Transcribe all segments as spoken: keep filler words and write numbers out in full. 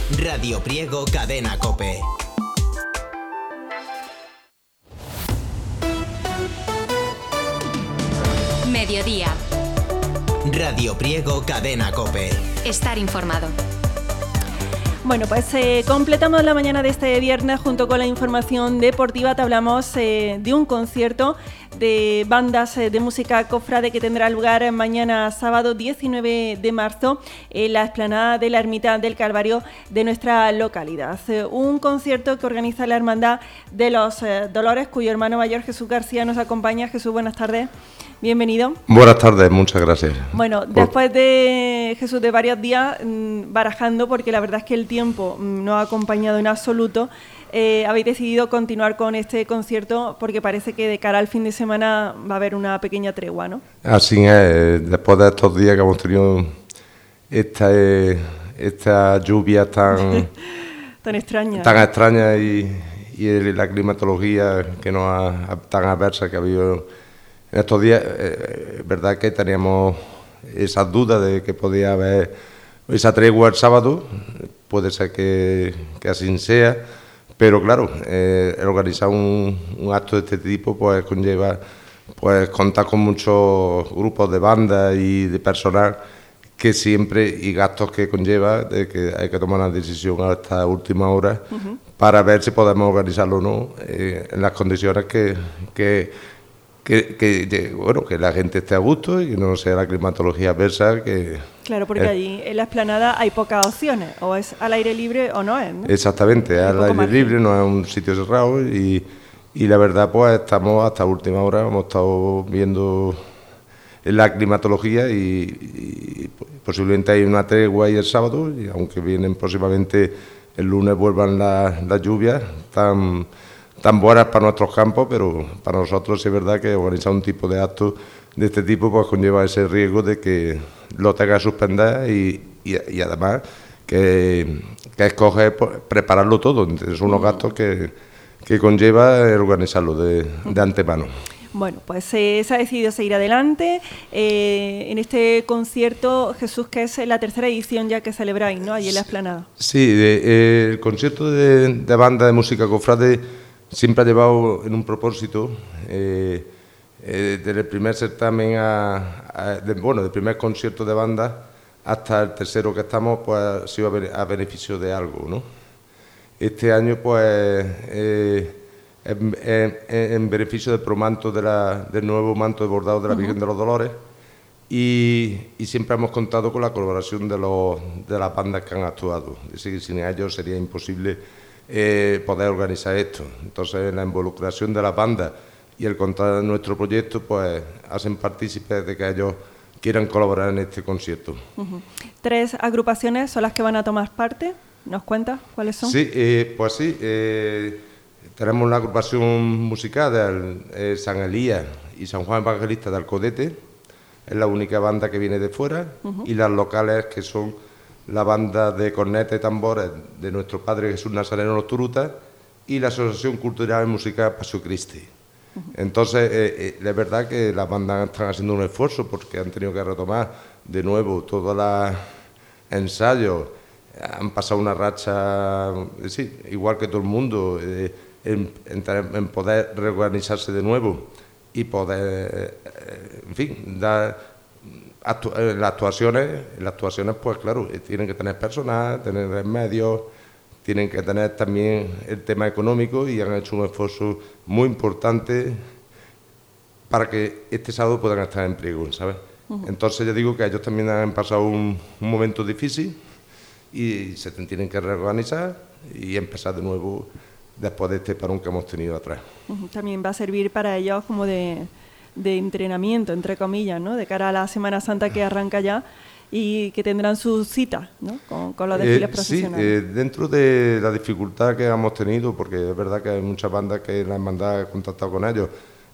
Radio Priego Cadena COPE. Mediodía. Radio Priego Cadena COPE. Estar informado. Bueno, pues eh, completamos la mañana de este viernes junto con la información deportiva. Te hablamos eh, de un concierto de bandas eh, de música cofrade que tendrá lugar mañana sábado diecinueve de marzo en la explanada de la Ermita del Calvario de nuestra localidad. Eh, un concierto que organiza la Hermandad de los eh, Dolores, cuyo hermano mayor Jesús García nos acompaña. Jesús, buenas tardes. Bienvenido. Buenas tardes, muchas gracias. Bueno, Por... después de, Jesús, de varios días mmm, barajando, porque la verdad es que el tiempo mmm, no ha acompañado en absoluto, eh, habéis decidido continuar con este concierto porque parece que de cara al fin de semana va a haber una pequeña tregua, ¿no? Así es, después de estos días que hemos tenido esta, esta lluvia tan, tan extraña, tan extraña y, y la climatología que nos ha, tan adversa que ha habido en estos días, es eh, verdad que teníamos esas dudas de que podía haber esa tregua el sábado, puede ser que, que así sea, pero claro, eh, organizar un, un acto de este tipo pues conlleva pues contar con muchos grupos de bandas y de personal que siempre, y gastos que conlleva, de que hay que tomar una decisión a esta última hora uh-huh. para ver si podemos organizarlo o no eh, en las condiciones que... que Que, que, bueno, que la gente esté a gusto y que no sea la climatología adversa que... Claro, porque eh, allí en la explanada hay pocas opciones, o es al aire libre o no es, ¿no? Exactamente, es al aire margen. libre, no es un sitio cerrado y, y la verdad pues estamos hasta última hora, hemos estado viendo la climatología y, y posiblemente hay una tregua ahí el sábado, y aunque vienen próximamente el lunes vuelvan las la lluvias tan... tan buenas para nuestros campos, pero para nosotros sí es verdad que organizar un tipo de acto de este tipo pues conlleva ese riesgo de que lo tenga que suspender y, y, y además que, que escoger pues, prepararlo todo. Entonces, son unos gastos que, que conlleva organizarlo de, de antemano. Bueno, pues eh, se ha decidido seguir adelante eh, en este concierto, Jesús, que es la tercera edición ya que celebráis, ¿no? Allí en la explanada. Sí, de, eh, el concierto de, de banda de música cofrade siempre ha llevado en un propósito, eh, eh, desde el primer certamen, a, a, de, bueno, del primer concierto de banda hasta el tercero que estamos, pues ha sido a, a beneficio de algo, ¿no? Este año, pues, eh, en, en, en beneficio del promanto de la, del nuevo manto de bordado de la Virgen uh-huh. de los Dolores, y, y siempre hemos contado con la colaboración de, los, de las bandas que han actuado. Es decir, sin ellos sería imposible Eh, poder organizar esto. Entonces la involucración de la banda y el contar nuestro proyecto pues hacen partícipes de que ellos quieran colaborar en este concierto. Uh-huh. Tres agrupaciones son las que van a tomar parte. ¿Nos cuentas cuáles son? Sí, eh, pues sí, eh, tenemos la agrupación musical de eh, San Elías y San Juan Evangelista de Alcodete, es la única banda que viene de fuera, uh-huh. y las locales que son la banda de cornetas y tambores de nuestro Padre Jesús Nazareno Los Turutas y la Asociación Cultural y Musical Paseo Cristi. Uh-huh. Entonces, eh, eh, es verdad que las bandas están haciendo un esfuerzo porque han tenido que retomar de nuevo todos los ensayos, han pasado una racha, eh, sí, igual que todo el mundo, eh, en, en, en poder reorganizarse de nuevo y poder, eh, en fin, dar... Actu las actuaciones, las actuaciones, pues claro, tienen que tener personal, tener medios, tienen que tener también el tema económico y han hecho un esfuerzo muy importante para que este sábado puedan estar en Priego, ¿sabes? Uh-huh. Entonces yo digo que ellos también han pasado un, un momento difícil y se tienen que reorganizar y empezar de nuevo después de este parón que hemos tenido atrás. Uh-huh. También va a servir para ellos como de... de entrenamiento, entre comillas, ¿no? De cara a la Semana Santa que arranca ya y que tendrán sus citas, ¿no? Con, con los desfiles eh, profesionales. Sí, eh, dentro de la dificultad que hemos tenido, porque es verdad que hay muchas bandas que la hermandad ha contactado con ellos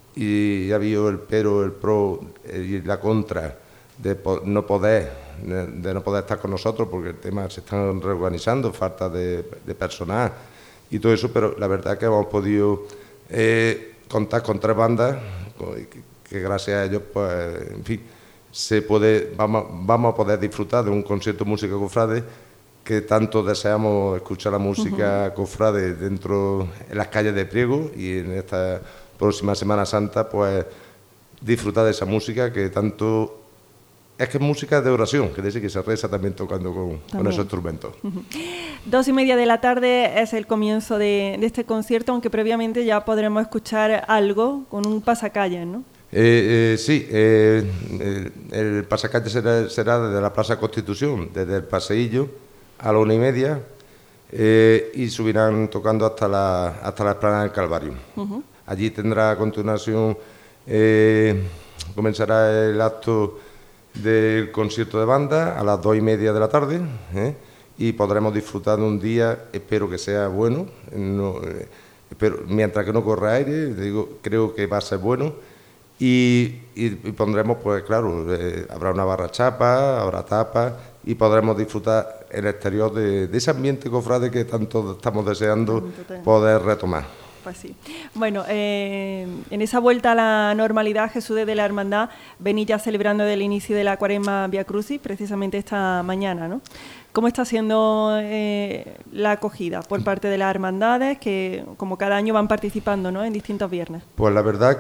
y ha habido el pero, el pro eh, y la contra de po no poder de, de no poder estar con nosotros porque el tema se están reorganizando, falta de, de personal y todo eso, pero la verdad que hemos podido eh, contar con tres bandas que, que gracias a ellos, pues, en fin, se puede, vamos, vamos a poder disfrutar de un concierto de música cofrade que tanto deseamos escuchar la música uh-huh. cofrade dentro, en las calles de Priego, y en esta próxima Semana Santa, pues disfrutar de esa música que tanto... Es que es música de oración, que dice que se reza también tocando con, también. con esos instrumentos. Uh-huh. Dos y media de la tarde es el comienzo de, de este concierto, aunque previamente ya podremos escuchar algo con un pasacalles, ¿no? Eh, eh, sí, eh, el, el pasacalles será, será desde la Plaza Constitución, desde el paseillo a la una y media, eh, y subirán tocando hasta la, hasta la Esplanada del Calvario. Uh-huh. Allí tendrá a continuación, eh, comenzará el acto del concierto de banda a las dos y media de la tarde, ¿eh? Y podremos disfrutar de un día, espero que sea bueno, no, eh, espero, mientras que no corra aire, digo, creo que va a ser bueno, y, y, y pondremos, pues claro, eh, habrá una barra chapa, habrá tapas, y podremos disfrutar el exterior de, de ese ambiente cofrade que tanto estamos deseando poder retomar. Pues sí. Bueno, eh, en esa vuelta a la normalidad, Jesús de la Hermandad venís ya celebrando el inicio de la Cuaresma Vía Crucis, precisamente esta mañana, ¿no? ¿Cómo está siendo eh, la acogida por parte de las hermandades que, como cada año, van participando, ¿no?, en distintos viernes? Pues la verdad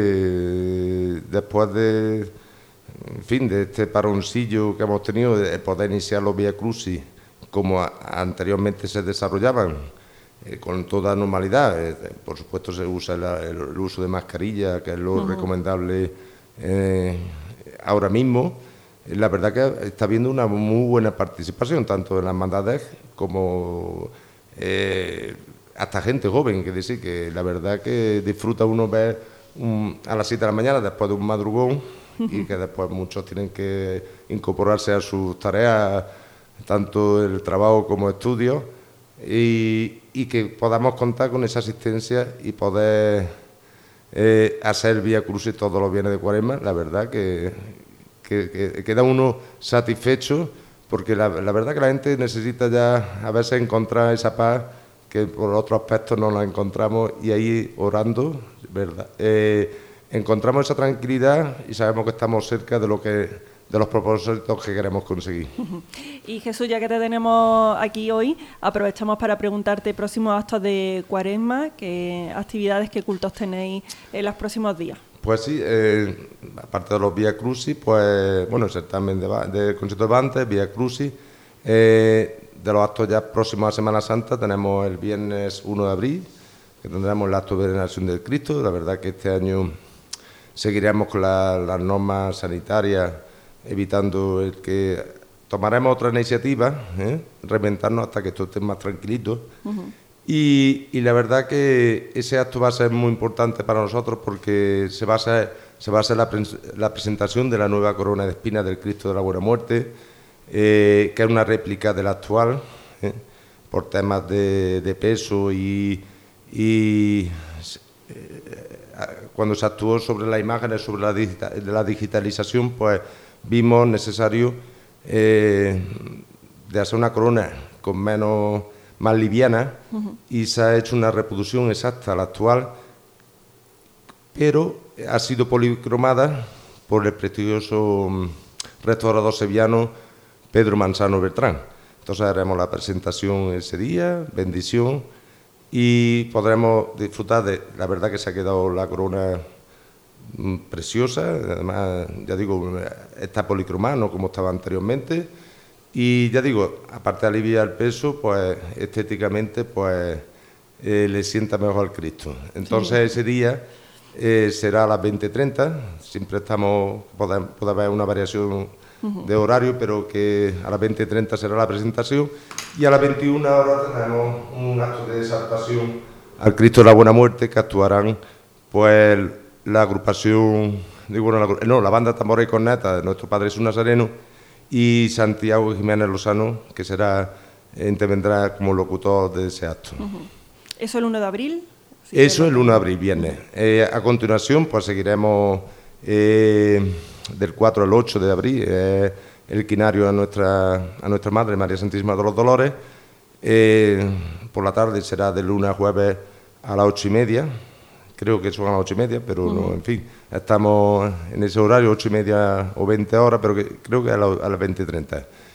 que después de, en fin, de este paroncillo que hemos tenido, de poder iniciar los Vía Crucis como a, anteriormente se desarrollaban, Eh, con toda normalidad, eh, por supuesto se usa el, el, el uso de mascarilla, que es lo uh-huh. recomendable eh, ahora mismo. La verdad que está habiendo una muy buena participación, tanto en las hermandades como eh, hasta gente joven, que decir que la verdad que disfruta uno ver un, a las siete de la mañana después de un madrugón uh-huh. y que después muchos tienen que incorporarse a sus tareas, tanto el trabajo como estudios, y, y que podamos contar con esa asistencia y poder eh, hacer Vía Crucis todos los viernes de Cuaresma. La verdad que, que, que queda uno satisfecho, porque la, la verdad que la gente necesita ya a veces encontrar esa paz que por otros aspectos no la encontramos, y ahí orando, ¿verdad? Eh, encontramos esa tranquilidad y sabemos que estamos cerca de lo que de los propósitos que queremos conseguir. Y Jesús, ya que te tenemos aquí hoy, aprovechamos para preguntarte próximos actos de Cuaresma, qué actividades, qué cultos tenéis en los próximos días. Pues sí, eh, aparte de los Vía Crucis, pues bueno, el certamen de, de concierto de banda, Vía Crucis, eh, de los actos ya próximos a Semana Santa tenemos el viernes uno de abril, que tendremos el acto de veneración del Cristo. La verdad que este año seguiremos con la, las normas sanitarias, evitando el que tomaremos otra iniciativa, ¿eh? reventarnos hasta que esto esté más tranquilito. Uh-huh. y, y la verdad que ese acto va a ser muy importante para nosotros, porque se va a hacer, se va a hacer la, pre la presentación de la nueva corona de espinas del Cristo de la Buena Muerte, eh, que es una réplica de la actual, ¿eh? por temas de, de peso y, y eh, cuando se actuó sobre las imágenes, sobre la, digita de la digitalización, pues vimos necesario eh, de hacer una corona con menos, más liviana, uh-huh. y se ha hecho una reproducción exacta a la actual, pero ha sido policromada por el prestigioso restaurador sevillano Pedro Manzano Bertrán. Entonces haremos la presentación ese día, bendición, y podremos disfrutar de, la verdad que se ha quedado la corona preciosa, además, ya digo, está policromada, no como estaba anteriormente, y ya digo, aparte de aliviar el peso, pues estéticamente pues eh, le sienta mejor al Cristo. Entonces sí. ese día eh, será a las veinte treinta, siempre estamos, puede, puede haber una variación uh-huh. de horario, pero que a las veinte treinta será la presentación, y a las veintiuna horas tenemos un acto de exaltación al Cristo de la Buena Muerte, que actuarán pues la agrupación, digo, no, la, no, la banda Tambores y Cornetas de nuestro Padre Jesús Nazareno, y Santiago Jiménez Lozano, que será, intervendrá como locutor de ese acto. Uh-huh. ¿Eso el uno de abril? Sí, Eso el uno de abril, viernes. Eh, a continuación, pues seguiremos eh, del cuatro al ocho de abril, eh, el quinario a nuestra, a nuestra Madre, María Santísima de los Dolores. Eh, por la tarde será de lunes a jueves a las ocho y media. Creo que son a las ocho y media, pero uh-huh. no, en fin, estamos en ese horario, ocho y media o veinte horas, pero que, creo que a, la, a las veinte treinta.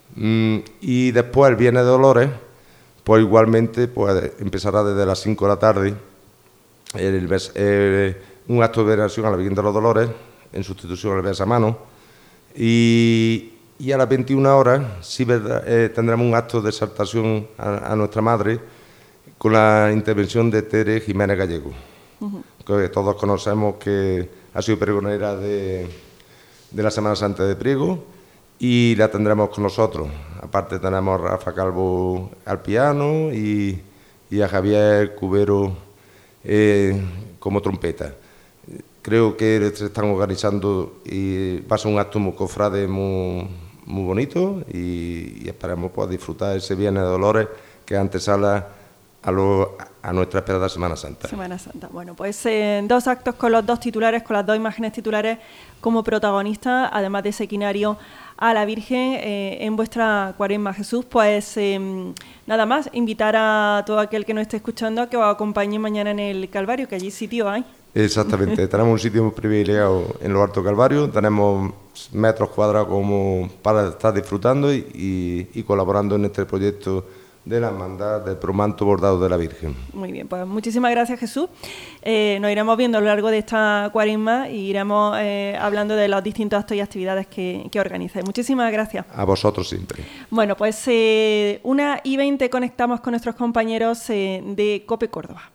Mm, y después el Viernes de Dolores, pues igualmente pues empezará desde las cinco de la tarde el, el, el, un acto de veneración a la Virgen de los Dolores en sustitución al besamano. Y, y a las veintiuna horas sí, verdad, eh, tendremos un acto de exaltación a, a nuestra Madre con la intervención de Tere Jiménez Gallego, uh-huh. que todos conocemos que ha sido pregonera de, de la Semana Santa de Priego, y la tendremos con nosotros. Aparte tenemos a Rafa Calvo al piano y, y a Javier Cubero eh, como trompeta. Creo que se están organizando y va a ser un acto muy cofrade, muy, muy bonito, y, y esperemos pues, disfrutar ese Viernes de Dolores que antesala a, lo, a nuestra esperada Semana Santa. Semana Santa. Bueno, pues eh, dos actos con los dos titulares, con las dos imágenes titulares como protagonistas, además de ese quinario a la Virgen eh, en vuestra Cuaresma. Jesús, pues eh, nada más, invitar a todo aquel que nos esté escuchando a que os acompañe mañana en el Calvario, que allí sitio hay. Exactamente, tenemos un sitio muy privilegiado en los Altos Calvarios, tenemos metros cuadrados como para estar disfrutando y, y, y colaborando en este proyecto de la hermandad del Promanto Bordado de la Virgen. Muy bien, pues muchísimas gracias, Jesús. Eh, nos iremos viendo a lo largo de esta Cuaresma y iremos eh, hablando de los distintos actos y actividades que, que organizáis. Muchísimas gracias. A vosotros siempre. Bueno, pues eh, una y veinte conectamos con nuestros compañeros eh, de COPE Córdoba.